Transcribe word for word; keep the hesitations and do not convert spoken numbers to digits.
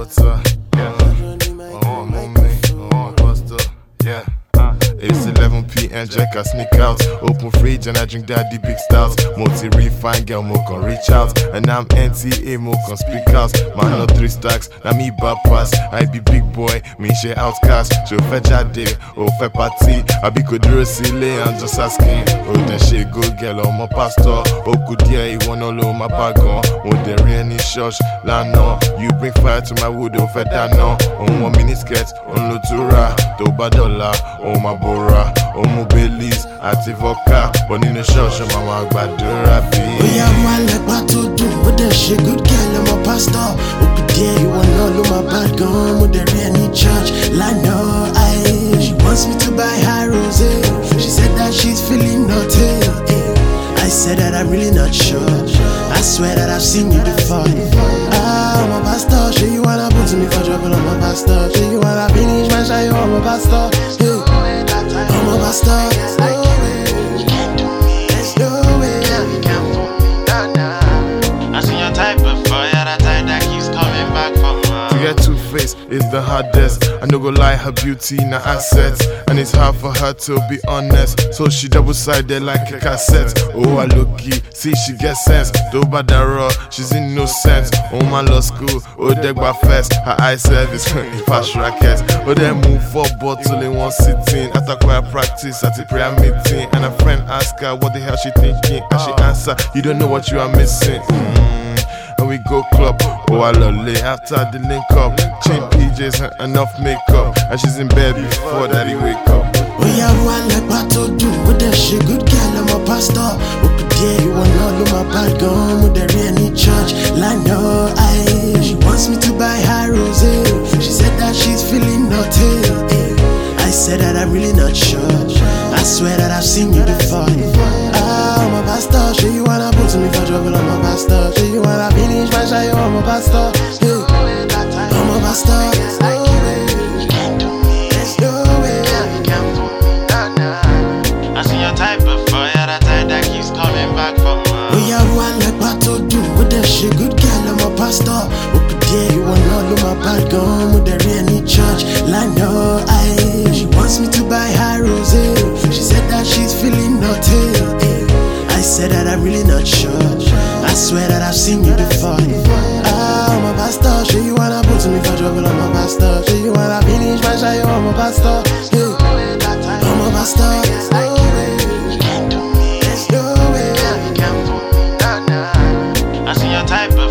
butter, yeah. Oh, mommy, oh, pasta, yeah. It's eleven p m, Jack, I sneak out. Open fridge and I drink daddy big stout. Multi refine girl, mo can reach out. And I'm N T A, mo can speak out. Man, no three stacks, na me bad pass. I be big boy, me share outcast. So fetch a day, oh fe party. I be kuduro silly, I'm just asking. Oh, then shit, good girl, oh my pastor. Oh, good yeah, you want all over my bag on. Oh, there any church, lano. You bring fire to my wood, oh fe dano. Oh, one minute sketch, on lotura. Do badola, oh my boy. Oh my bellies, àti vodka, but nínú ṣọ́ọ̀ṣì màmá gbàdúrà bí. Oya wa lẹ́gbà tó dùn, ó dẹ̀ ṣe good girl, I'm a pastor. Òkú díẹ̀ ìwọ náà ló máa bad gan, mo dẹ̀ rí ẹni church lánàá. She wants me to buy her rosé, she said that she's feeling naughty. I said that I'm really not sure, I swear that I've seen you before. Ah, I'm a pastor, sure you wanna put me for trouble, I'm a pastor. Sure you wanna finish my show, I'm a pastor. I'm a pastor. You can't do me. There's no way. You can't fool me. Nah, nah. I seen your type before. You're the type that keeps coming back for more. To get two-faced is the hardest. I no go lie, her beauty na assets, and it's hard for her to be honest. So she double-sided like a cassette. Oh, I look-key, see she get sense. Do badara, she's innocent. Oh, my law school, oh, degba fest. Her eye service, fast rackets. Oh, they move for bottle in one sitting. After choir practice at a prayer meeting, and a friend ask her what the hell she thinking, and she answer, you don't know what you are missing. Mm. And we go club, oh I love it. After the link up, chain P Js and enough makeup, and she's in bed before daddy wake up. Oh yeah, one like battle do, with that shit, good girl, I'm a pastor. Òkú díẹ̀ ìwọ náà ló máa bad gan, mo dẹ̀ rí ẹni church lánàá. She wants me to buy her rosé, she said that she's feeling naughty. I said that I'm really not sure, I swear that I've seen you before. Ah, I'm a pastor, sure you wanna put me for trouble, I'm a pastor. Sure you wanna finish my show, I'm a pastor. Yeah. I'm a pastor. You can't do me. There's no way. You can't fool me. Nah, nah. I seen your type before, you're the type that keeps coming back for more. Oh yeah, one like battle do, with that shit, good girl, I'm a pastor. Òkú díẹ̀ ìwọ náà ló máa bad gan, mo dẹ̀ rí ẹni church lánàá. She wants me to buy her rosé, she said that she's feeling naughty. I said that I'm really not sure, I swear that I've seen you before. Ah, I'm a pastor, sure you wanna put me for trouble, I'm a pastor. Sure you wanna finish my show, I'm a pastor. Yeah. I'm a pastor. You can't do me. There's no way. You can't fool me. Nah, nah. I seen your type of